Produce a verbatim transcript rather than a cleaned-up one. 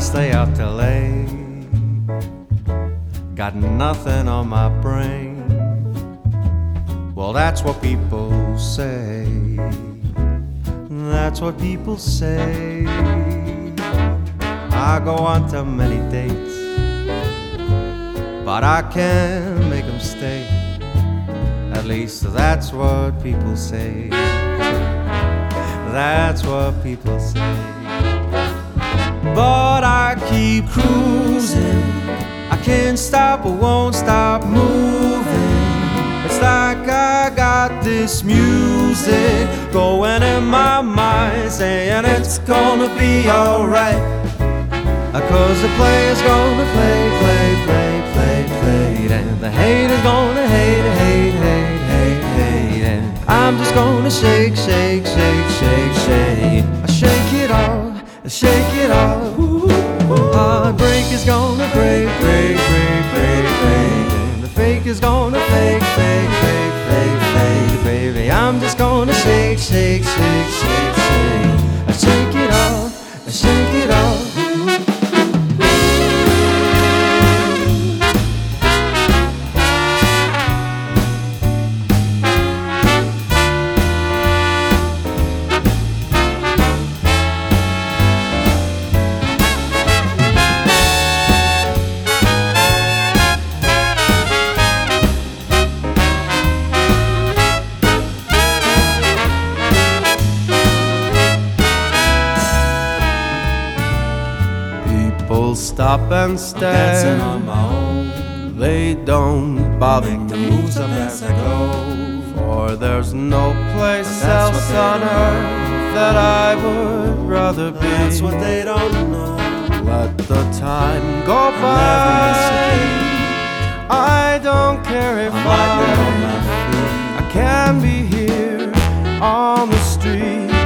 stay out till late. Got nothing on my brain. Well, that's what people say. That's what people say. I go on to many dates, but I can't make them stay. At least that's what people say. That's what people say. But I keep cruising. I can't stop, I won't stop moving. It's like I got this music going in my mind, saying it's gonna be alright. Cause the player's gonna play, play, play, play, play. And the hater's gonna hate, hate, hate, hate, hate. And I'm just gonna shake, shake, shake, shake, shake. I shake it off, I shake it off. Heartbreak is gonna break, break, break, break, break. And the fake is gonna fake, fake, fake, fake, fake. Baby, I'm just gonna shake, shake, shake, shake, shake. I shake it off, I shake it off. People stop and stare, dancing on my own. They don't bother me, moves up as I go. For there's no place else on earth that I would rather be. That's what they don't know. Let the time go by. I don't care if I, I can be here on the street.